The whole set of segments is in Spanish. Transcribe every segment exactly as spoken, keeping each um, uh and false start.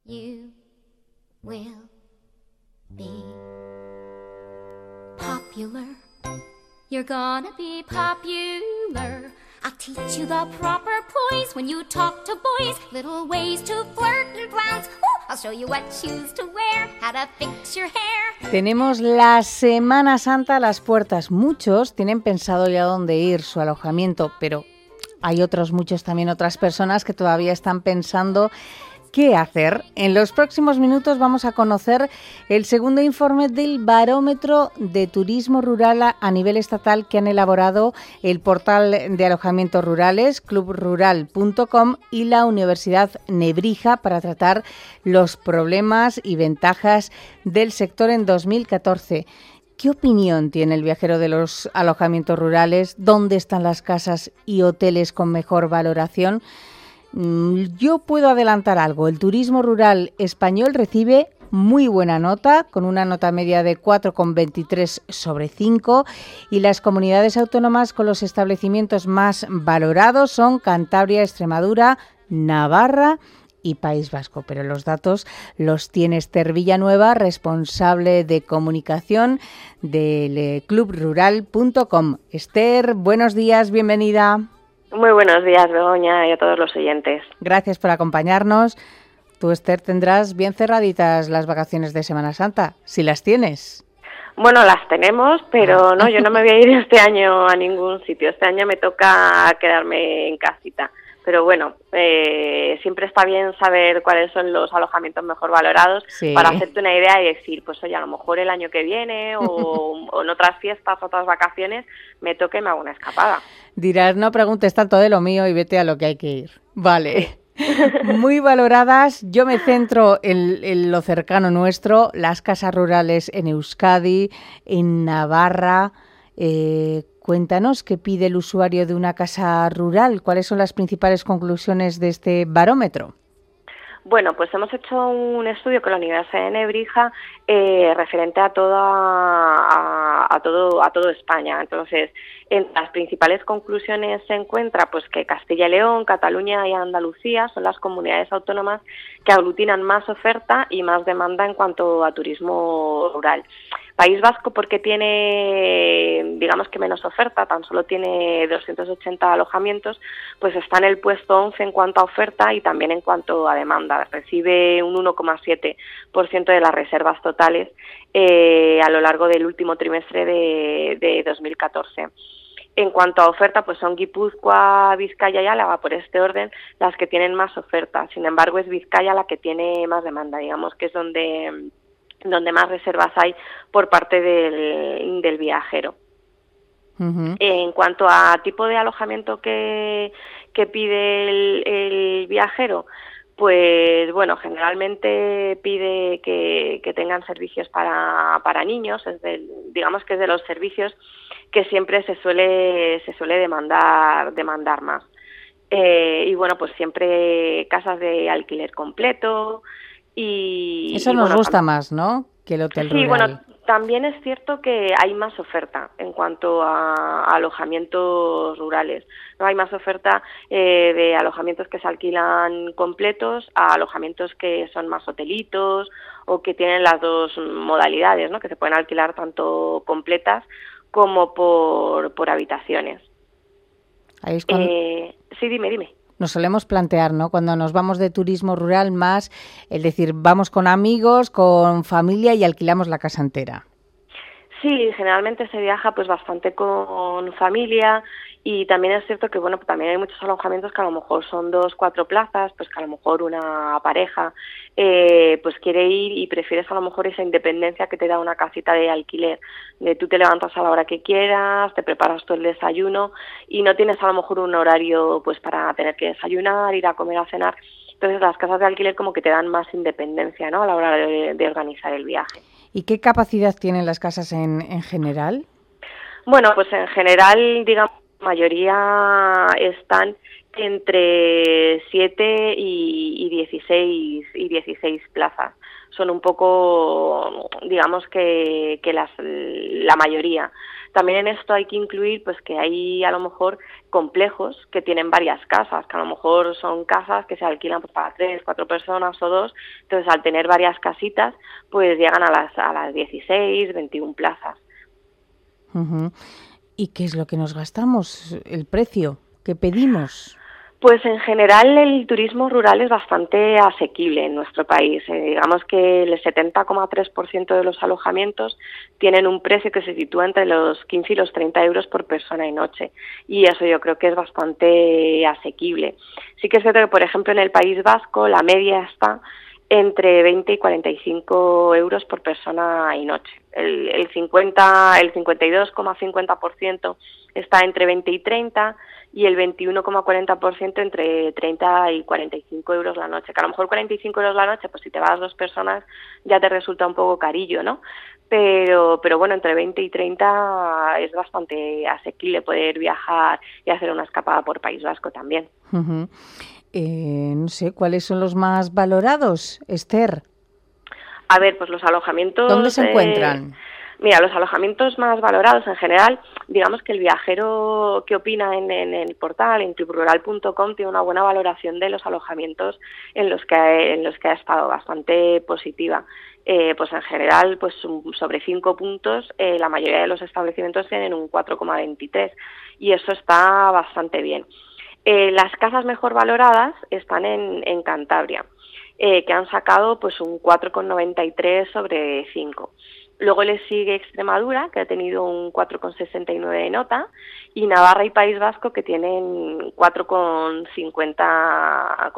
You will be popular. You're gonna be popular. I'll teach you the proper poise when you talk to boys. Little ways to flirt and glance. Ooh, I'll show you what shoes to wear, how to fix your hair. Tenemos la Semana Santa a las puertas. Muchos tienen pensado ya dónde ir, su alojamiento, pero hay otros muchos también, otras personas que todavía están pensando ¿qué hacer? En los próximos minutos vamos a conocer el segundo informe del Barómetro de Turismo Rural a, a nivel estatal que han elaborado el portal de alojamientos rurales, club rural punto com, y la Universidad Nebrija para tratar los problemas y ventajas del sector en dos mil catorce. ¿Qué opinión tiene el viajero de los alojamientos rurales? ¿Dónde están las casas y hoteles con mejor valoración? Yo puedo adelantar algo. El turismo rural español recibe muy buena nota, con una nota media de cuatro coma veintitrés sobre cinco, y las comunidades autónomas con los establecimientos más valorados son Cantabria, Extremadura, Navarra y País Vasco. Pero los datos los tiene Esther Villanueva, responsable de comunicación del club rural punto com. Esther, buenos días, bienvenida. Muy buenos días, Begoña, y a todos los oyentes. Gracias por acompañarnos. Tú, Esther, tendrás bien cerraditas las vacaciones de Semana Santa, si las tienes. Bueno, las tenemos, pero no, yo no me voy a ir este año a ningún sitio. Este año me toca quedarme en casita. Pero bueno, eh, siempre está bien saber cuáles son los alojamientos mejor valorados, sí, para hacerte una idea y decir, pues oye, a lo mejor el año que viene o, o en otras fiestas, otras vacaciones, me toque y me hago una escapada. Dirás, no preguntes tanto de lo mío y vete a lo que hay que ir. Vale. Muy valoradas. Yo me centro en, en lo cercano nuestro, las casas rurales en Euskadi, en Navarra. Eh, cuéntanos qué pide el usuario de una casa rural. ¿Cuáles son las principales conclusiones de este barómetro? Bueno, pues hemos hecho un estudio con la Universidad de Nebrija eh, referente a toda a, a todo a todo España. Entonces, en las principales conclusiones se encuentra pues que Castilla y León, Cataluña y Andalucía son las comunidades autónomas que aglutinan más oferta y más demanda en cuanto a turismo rural. País Vasco, porque tiene, digamos que menos oferta, tan solo tiene doscientos ochenta alojamientos, pues está en el puesto once en cuanto a oferta y también en cuanto a demanda. Recibe un uno coma siete por ciento de las reservas totales eh, a lo largo del último trimestre de, de dos mil catorce. En cuanto a oferta, pues son Guipúzcoa, Vizcaya y Álava, por este orden, las que tienen más oferta. Sin embargo, es Vizcaya la que tiene más demanda, digamos que es donde... donde más reservas hay por parte del, del viajero. Uh-huh. En cuanto a tipo de alojamiento que, que pide el, el viajero, pues bueno, generalmente pide que, que tengan servicios para, para niños, es del, digamos que es de los servicios que siempre se suele, se suele demandar, demandar más. Eh, y bueno, pues siempre casas de alquiler completo. Y, Eso y nos bueno, gusta tam- más, ¿no?, que el hotel sí, rural. Bueno, también es cierto que hay más oferta en cuanto a, a alojamientos rurales. No hay más oferta eh, de alojamientos que se alquilan completos a alojamientos que son más hotelitos o que tienen las dos modalidades, ¿no?, que se pueden alquilar tanto completas como por, por habitaciones. Ahí es cuando... eh, sí, dime, dime. Nos solemos plantear, ¿no?, cuando nos vamos de turismo rural, más es decir, vamos con amigos, con familia y alquilamos la casa entera. Sí, generalmente se viaja pues bastante con familia y también es cierto que bueno, también hay muchos alojamientos que a lo mejor son dos, cuatro plazas, pues que a lo mejor una pareja eh, pues quiere ir y prefieres a lo mejor esa independencia que te da una casita de alquiler, de tú te levantas a la hora que quieras, te preparas tú el desayuno y no tienes a lo mejor un horario pues para tener que desayunar, ir a comer, a cenar. Entonces las casas de alquiler como que te dan más independencia, ¿no?, a la hora de, de organizar el viaje. ¿Y qué capacidad tienen las casas en, en general? Bueno, pues en general, digamos, la mayoría están entre siete y dieciséis plazas. Son un poco, digamos que, que las, la mayoría. También en esto hay que incluir pues que hay a lo mejor complejos que tienen varias casas, que a lo mejor son casas que se alquilan pues, para tres, cuatro personas o dos, entonces al tener varias casitas pues llegan a las, a las dieciséis, veintiuna plazas. Uh-huh. ¿Y qué es lo que nos gastamos? ¿El precio que pedimos? Pues en general el turismo rural es bastante asequible en nuestro país. Eh, digamos que el setenta coma tres por ciento de los alojamientos tienen un precio que se sitúa entre los quince y los treinta euros por persona y noche. Y eso yo creo que es bastante asequible. Sí que es cierto que, por ejemplo, en el País Vasco la media está entre veinte y cuarenta y cinco euros por persona y noche. El, el, cincuenta, el cincuenta y dos coma cincuenta por ciento está entre veinte y treinta y el veintiuno coma cuarenta por ciento entre treinta y cuarenta y cinco euros la noche. Que a lo mejor cuarenta y cinco euros la noche, pues si te vas dos personas ya te resulta un poco carillo, ¿no? Pero, pero bueno, entre veinte y treinta es bastante asequible poder viajar y hacer una escapada por País Vasco también. Uh-huh. Eh, no sé, ¿cuáles son los más valorados, Esther? A ver, pues los alojamientos... ¿Dónde se encuentran? Eh, mira, los alojamientos más valorados en general, digamos que el viajero que opina en, en el portal, en club rural punto com, tiene una buena valoración de los alojamientos en los que ha, en los que ha estado, bastante positiva. Eh, pues en general, pues sobre cinco puntos, eh, la mayoría de los establecimientos tienen un cuatro coma veintitrés y eso está bastante bien. Eh, las casas mejor valoradas están en, en Cantabria, eh, que han sacado pues un cuatro coma noventa y tres sobre cinco. Luego le sigue Extremadura, que ha tenido un cuatro coma sesenta y nueve de nota, y Navarra y País Vasco, que tienen cuatro coma cincuenta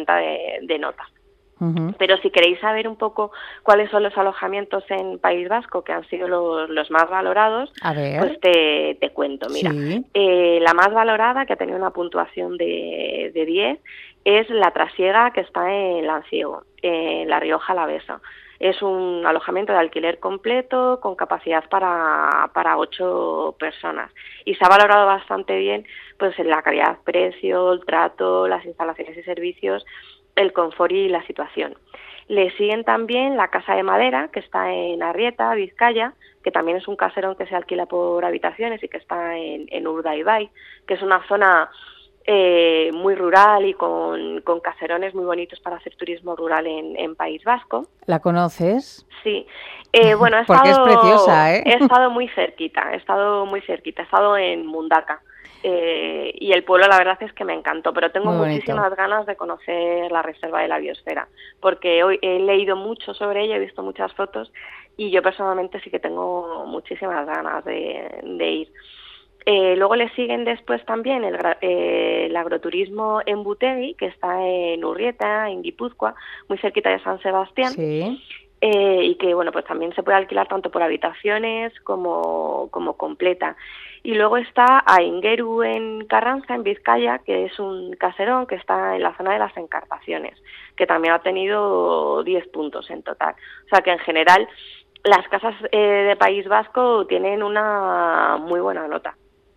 de, de nota. Uh-huh. Pero si queréis saber un poco cuáles son los alojamientos en País Vasco que han sido los, los más valorados, a ver. pues te, te cuento. Mira, sí. eh, la más valorada, que ha tenido una puntuación de, de diez, es La Trasiega, que está en Lanciego, en La Rioja Alavesa. Es un alojamiento de alquiler completo con capacidad para, para ocho personas y se ha valorado bastante bien pues en la calidad-precio, el trato, las instalaciones y servicios, el confort y la situación. Le siguen también La Casa de Madera, que está en Arrieta, Vizcaya, que también es un caserón que se alquila por habitaciones y que está en, en Urdaibai, que es una zona eh, muy rural y con, con caserones muy bonitos para hacer turismo rural en, en País Vasco. ¿La conoces? Sí. Eh, bueno, he Porque estado, es preciosa, ¿eh? He estado muy cerquita, he estado muy cerquita, he estado en Mundaka. Eh, y el pueblo la verdad es que me encantó, pero tengo muchísimas ganas de conocer la reserva de la biosfera, porque hoy he leído mucho sobre ella, he visto muchas fotos y yo personalmente sí que tengo muchísimas ganas de, de ir. Eh, luego le siguen después también el, eh, el agroturismo en Butegui, que está en Urrieta, en Guipúzcoa, muy cerquita de San Sebastián. Sí. Eh, y que bueno pues también se puede alquilar tanto por habitaciones como, como completa. Y luego está Aingeru en Carranza, en Vizcaya, que es un caserón que está en la zona de las Encartaciones, que también ha tenido diez puntos en total. O sea que en general las casas eh, de País Vasco tienen una muy buena nota.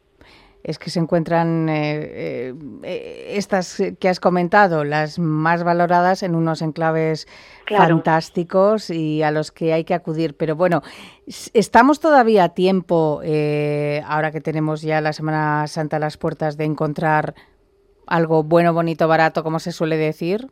Es que se encuentran eh, eh, estas que has comentado, las más valoradas, en unos enclaves claro. fantásticos y a los que hay que acudir. Pero bueno, estamos todavía a tiempo, eh, ahora que tenemos ya la Semana Santa a las puertas, de encontrar algo bueno, bonito, barato, como se suele decir.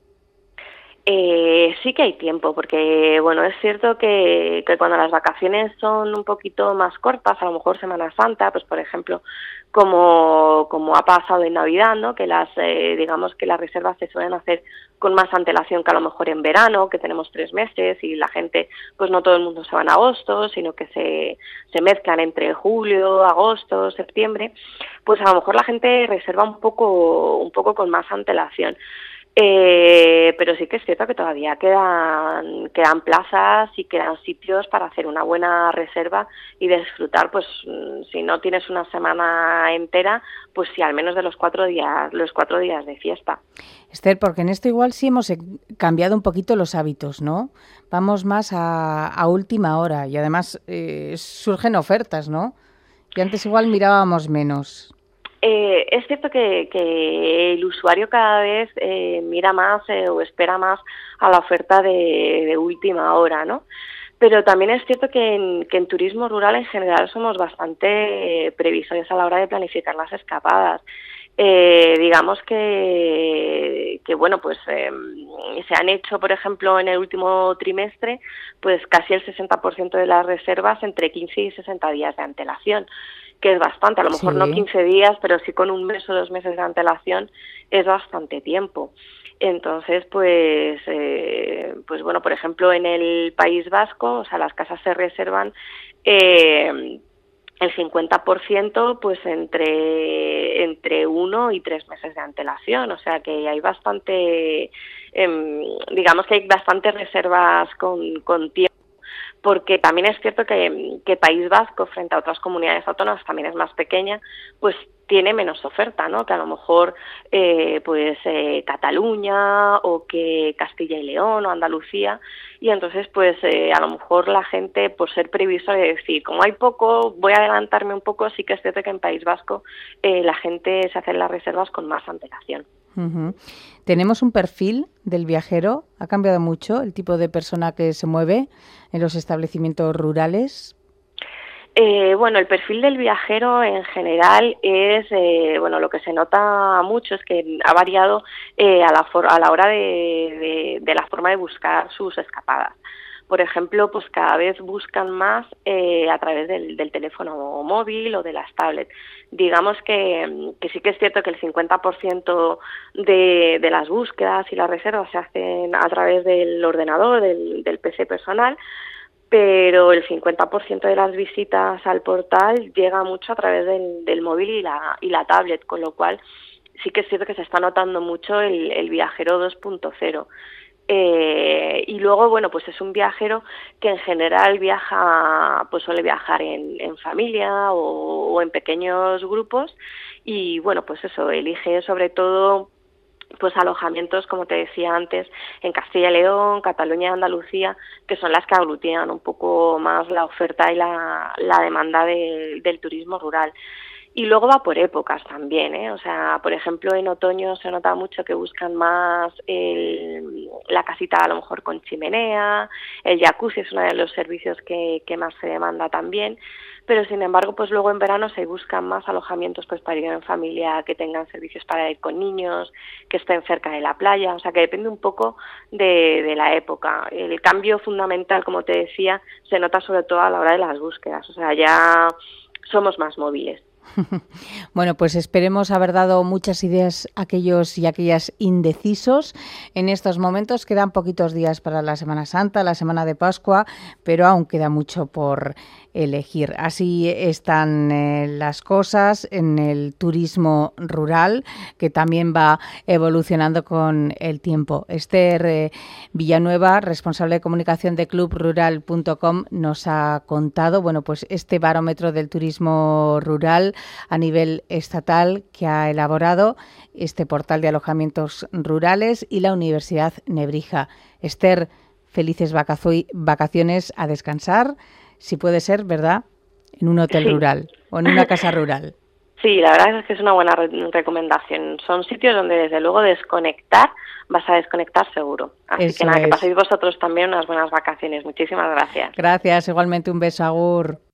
Eh, sí que hay tiempo, porque bueno, es cierto que, que cuando las vacaciones son un poquito más cortas, a lo mejor Semana Santa, pues por ejemplo, como, como ha pasado en Navidad, ¿no? Que las, eh, digamos que las reservas se suelen hacer con más antelación que a lo mejor en verano, que tenemos tres meses y la gente, pues no todo el mundo se va en agosto, sino que se, se mezclan entre julio, agosto, septiembre, pues a lo mejor la gente reserva un poco, un poco con más antelación. Eh, pero sí que es cierto que todavía quedan quedan plazas y quedan sitios para hacer una buena reserva y disfrutar, pues si no tienes una semana entera, pues sí, al menos de los cuatro días los cuatro días de fiesta. Esther, porque en esto igual sí hemos cambiado un poquito los hábitos, ¿no? Vamos más a, a última hora y además eh, surgen ofertas, ¿no? Y antes igual mirábamos menos. Eh, es cierto que, que el usuario cada vez eh, mira más eh, o espera más a la oferta de, de última hora, ¿no? Pero también es cierto que en, que en turismo rural en general somos bastante eh, previsores a la hora de planificar las escapadas. Eh, digamos que, que bueno, pues eh, se han hecho, por ejemplo, en el último trimestre, pues casi el sesenta por ciento de las reservas entre quince y sesenta días de antelación, que es bastante, a lo mejor Sí. no quince días, pero sí con un mes o dos meses de antelación es bastante tiempo. Entonces, pues, eh, pues bueno, por ejemplo, en el País Vasco, o sea, las casas se reservan eh, el cincuenta por ciento pues entre entre uno y tres meses de antelación, o sea que hay bastante, eh, digamos que hay bastantes reservas con, con tiempo, porque también es cierto que, que País Vasco, frente a otras comunidades autónomas, también es más pequeña, pues tiene menos oferta, ¿no? Que a lo mejor eh, pues eh, Cataluña o que Castilla y León o Andalucía, y entonces pues eh, a lo mejor la gente, por ser previsor y decir, como hay poco, voy a adelantarme un poco, sí que es cierto que en País Vasco eh, la gente se hace las reservas con más antelación. Uh-huh. Tenemos un perfil del viajero, ha cambiado mucho el tipo de persona que se mueve en los establecimientos rurales. Eh, bueno, el perfil del viajero en general es, eh, bueno, lo que se nota mucho es que ha variado eh, a, la for- a la hora de, de, de la forma de buscar sus escapadas. Por ejemplo, pues cada vez buscan más eh, a través del, del teléfono móvil o de las tablets. Digamos que, que sí que es cierto que el cincuenta por ciento de, de las búsquedas y las reservas se hacen a través del ordenador, del, del P C personal, pero el cincuenta por ciento de las visitas al portal llega mucho a través del, del móvil y la, y la tablet, con lo cual sí que es cierto que se está notando mucho el, el viajero dos punto cero. Eh, y luego, bueno, pues es un viajero que en general viaja, pues suele viajar en, en familia o, o en pequeños grupos y, bueno, pues eso, elige sobre todo pues alojamientos, como te decía antes, en Castilla y León, Cataluña y Andalucía, que son las que aglutinan un poco más la oferta y la, la demanda de, del turismo rural. Y luego va por épocas también, ¿eh? O sea, por ejemplo, en otoño se nota mucho que buscan más el, la casita a lo mejor con chimenea, el jacuzzi es uno de los servicios que, que más se demanda también, pero sin embargo, pues luego en verano se buscan más alojamientos pues para ir en familia, que tengan servicios para ir con niños, que estén cerca de la playa, o sea que depende un poco de, de la época. El cambio fundamental, como te decía, se nota sobre todo a la hora de las búsquedas, o sea, ya somos más móviles. Bueno, pues esperemos haber dado muchas ideas a aquellos y aquellas indecisos. En estos momentos quedan poquitos días para la Semana Santa, la Semana de Pascua, pero aún queda mucho por elegir. Así están eh, las cosas en el turismo rural, que también va evolucionando con el tiempo. Esther eh, Villanueva, responsable de comunicación de club rural punto com, nos ha contado, bueno, pues este barómetro del turismo rural a nivel estatal que ha elaborado este portal de alojamientos rurales y la Universidad Nebrija. Esther, felices vacaciones, a descansar, si puede ser, ¿verdad?, en un hotel Sí. rural o en una casa rural. Sí, la verdad es que es una buena re- recomendación. Son sitios donde desde luego desconectar, vas a desconectar seguro. Así Eso que nada, que es. paséis vosotros también unas buenas vacaciones. Muchísimas gracias. Gracias, igualmente un beso, agur.